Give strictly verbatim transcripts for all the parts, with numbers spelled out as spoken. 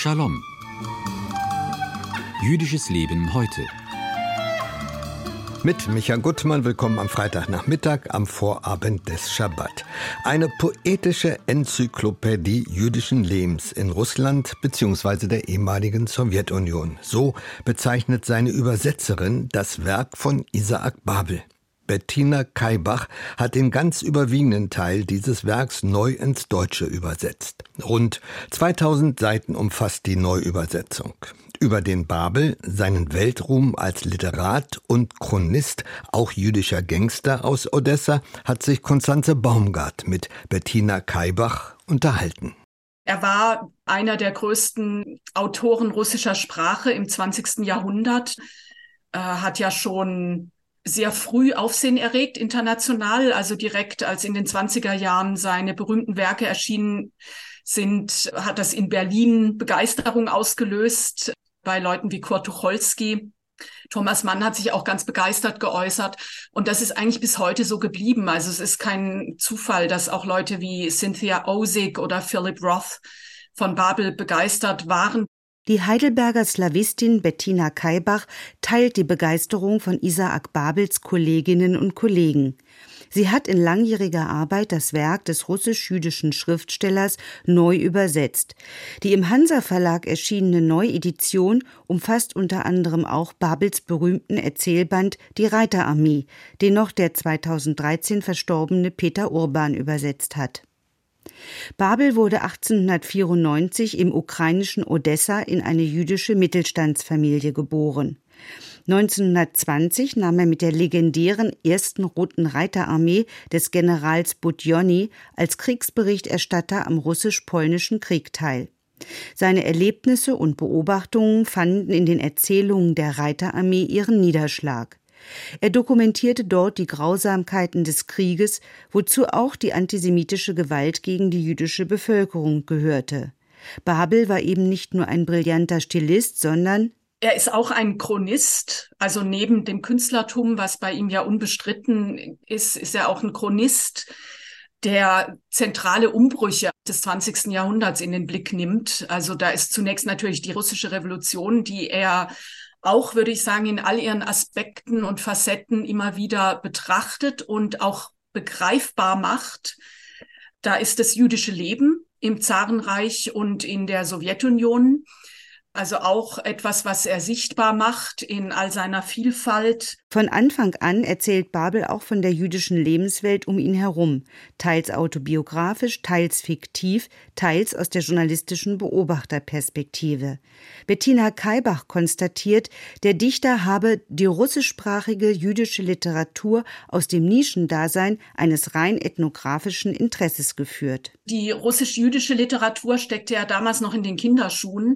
Shalom. Jüdisches Leben heute. Mit Micha Gutmann, willkommen am Freitagnachmittag, am Vorabend des Schabbat. Eine poetische Enzyklopädie jüdischen Lebens in Russland bzw. der ehemaligen Sowjetunion. So bezeichnet seine Übersetzerin das Werk von Isaac Babel. Bettina Kaibach hat den ganz überwiegenden Teil dieses Werks neu ins Deutsche übersetzt. Rund zweitausend Seiten umfasst die Neuübersetzung. Über den Babel, seinen Weltruhm als Literat und Chronist, auch jüdischer Gangster aus Odessa, hat sich Konstanze Baumgart mit Bettina Kaibach unterhalten. Er war einer der größten Autoren russischer Sprache im zwanzigsten Jahrhundert, Er hat ja schon sehr früh Aufsehen erregt international, also direkt als in den zwanziger Jahren seine berühmten Werke erschienen sind, hat das in Berlin Begeisterung ausgelöst bei Leuten wie Kurt Tucholsky. Thomas Mann hat sich auch ganz begeistert geäußert und das ist eigentlich bis heute so geblieben. Also es ist kein Zufall, dass auch Leute wie Cynthia Ozick oder Philip Roth von Babel begeistert waren. Die Heidelberger Slawistin Bettina Kaibach teilt die Begeisterung von Isaac Babels Kolleginnen und Kollegen. Sie hat in langjähriger Arbeit das Werk des russisch-jüdischen Schriftstellers neu übersetzt. Die im Hansa-Verlag erschienene Neuedition umfasst unter anderem auch Babels berühmten Erzählband Die Reiterarmee, den noch der zweitausenddreizehn verstorbene Peter Urban übersetzt hat. Babel wurde achtzehnhundertvierundneunzig im ukrainischen Odessa in eine jüdische Mittelstandsfamilie geboren. neunzehnhundertzwanzig nahm er mit der legendären ersten Roten Reiterarmee des Generals Budionny als Kriegsberichterstatter am russisch-polnischen Krieg teil. Seine Erlebnisse und Beobachtungen fanden in den Erzählungen der Reiterarmee ihren Niederschlag. Er dokumentierte dort die Grausamkeiten des Krieges, wozu auch die antisemitische Gewalt gegen die jüdische Bevölkerung gehörte. Babel war eben nicht nur ein brillanter Stilist, sondern er ist auch ein Chronist, also neben dem Künstlertum, was bei ihm ja unbestritten ist, ist er auch ein Chronist, der zentrale Umbrüche des zwanzigsten Jahrhunderts in den Blick nimmt. Also da ist zunächst natürlich die russische Revolution, die er auch, würde ich sagen, in all ihren Aspekten und Facetten immer wieder betrachtet und auch begreifbar macht. Da ist das jüdische Leben im Zarenreich und in der Sowjetunion. Also auch etwas, was er sichtbar macht in all seiner Vielfalt. Von Anfang an erzählt Babel auch von der jüdischen Lebenswelt um ihn herum, teils autobiografisch, teils fiktiv, teils aus der journalistischen Beobachterperspektive. Bettina Kaibach konstatiert, der Dichter habe die russischsprachige jüdische Literatur aus dem Nischendasein eines rein ethnografischen Interesses geführt. Die russisch-jüdische Literatur steckte ja damals noch in den Kinderschuhen.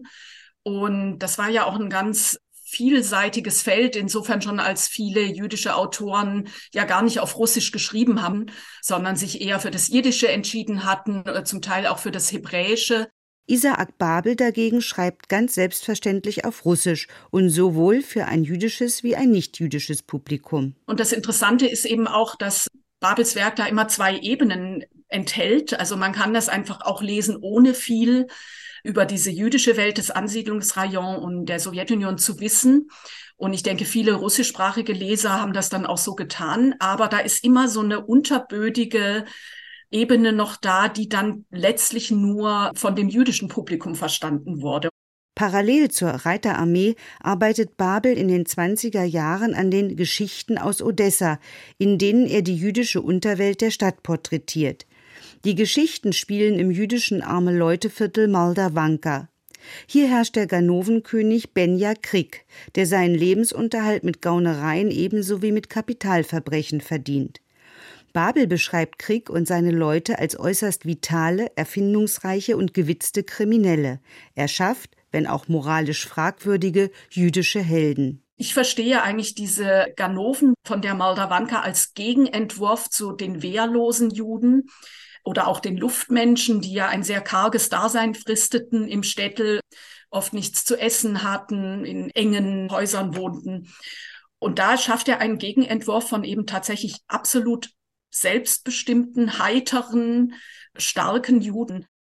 Und das war ja auch ein ganz vielseitiges Feld, insofern schon als viele jüdische Autoren ja gar nicht auf Russisch geschrieben haben, sondern sich eher für das Jiddische entschieden hatten, oder zum Teil auch für das Hebräische. Isaac Babel dagegen schreibt ganz selbstverständlich auf Russisch und sowohl für ein jüdisches wie ein nicht-jüdisches Publikum. Und das Interessante ist eben auch, dass Babels Werk da immer zwei Ebenen enthält. Also man kann das einfach auch lesen, ohne viel über diese jüdische Welt des Ansiedlungsrayons und der Sowjetunion zu wissen. Und ich denke, viele russischsprachige Leser haben das dann auch so getan. Aber da ist immer so eine unterbödige Ebene noch da, die dann letztlich nur von dem jüdischen Publikum verstanden wurde. Parallel zur Reiterarmee arbeitet Babel in den zwanziger Jahren an den Geschichten aus Odessa, in denen er die jüdische Unterwelt der Stadt porträtiert. Die Geschichten spielen im jüdischen Arme-Leute-Viertel Moldawanka. Hier herrscht der Ganovenkönig Benja Krik, der seinen Lebensunterhalt mit Gaunereien ebenso wie mit Kapitalverbrechen verdient. Babel beschreibt Krik und seine Leute als äußerst vitale, erfindungsreiche und gewitzte Kriminelle. Er schafft, wenn auch moralisch fragwürdige, jüdische Helden. Ich verstehe eigentlich diese Ganoven von der Moldawanka als Gegenentwurf zu den wehrlosen Juden oder auch den Luftmenschen, die ja ein sehr karges Dasein fristeten im Städtel, oft nichts zu essen hatten, in engen Häusern wohnten. Und da schafft er einen Gegenentwurf von eben tatsächlich absolut selbstbestimmten, heiteren, starken Juden.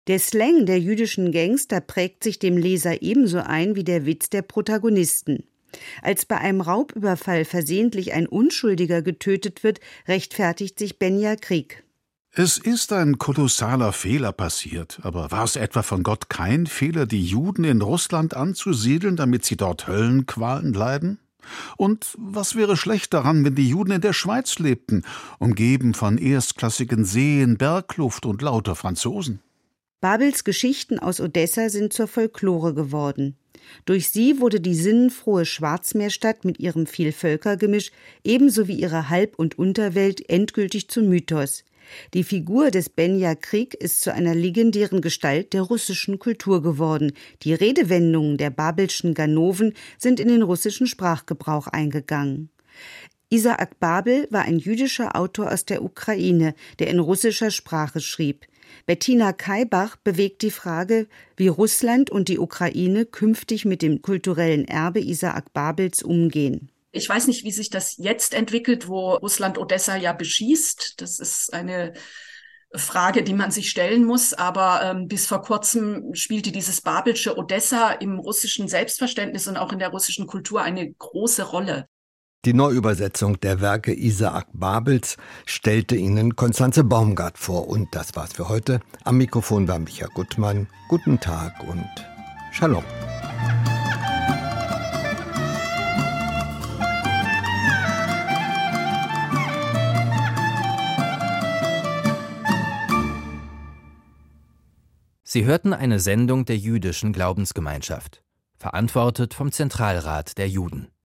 Der Slang der jüdischen Gangster prägt sich dem Leser ebenso ein wie der Witz der Protagonisten. Als bei einem Raubüberfall versehentlich ein Unschuldiger getötet wird, rechtfertigt sich Benja Krieg. Es ist ein kolossaler Fehler passiert, aber war es etwa von Gott kein Fehler, die Juden in Russland anzusiedeln, damit sie dort Höllenqualen leiden? Und was wäre schlecht daran, wenn die Juden in der Schweiz lebten, umgeben von erstklassigen Seen, Bergluft und lauter Franzosen? Babels Geschichten aus Odessa sind zur Folklore geworden. Durch sie wurde die sinnenfrohe Schwarzmeerstadt mit ihrem Vielvölkergemisch ebenso wie ihre Halb- und Unterwelt endgültig zum Mythos. Die Figur des Benja Krieg ist zu einer legendären Gestalt der russischen Kultur geworden. Die Redewendungen der babelschen Ganoven sind in den russischen Sprachgebrauch eingegangen. Isaak Babel war ein jüdischer Autor aus der Ukraine, der in russischer Sprache schrieb. Bettina Kaibach bewegt die Frage, wie Russland und die Ukraine künftig mit dem kulturellen Erbe Isaak Babels umgehen. Ich weiß nicht, wie sich das jetzt entwickelt, wo Russland Odessa ja beschießt. Das ist eine Frage, die man sich stellen muss. Aber ähm, bis vor kurzem spielte dieses babelsche Odessa im russischen Selbstverständnis und auch in der russischen Kultur eine große Rolle. Die Neuübersetzung der Werke Isaak Babels stellte Ihnen Konstanze Baumgart vor. Und das war's für heute. Am Mikrofon war Micha Gutmann. Guten Tag und Shalom. Sie hörten eine Sendung der Jüdischen Glaubensgemeinschaft, verantwortet vom Zentralrat der Juden.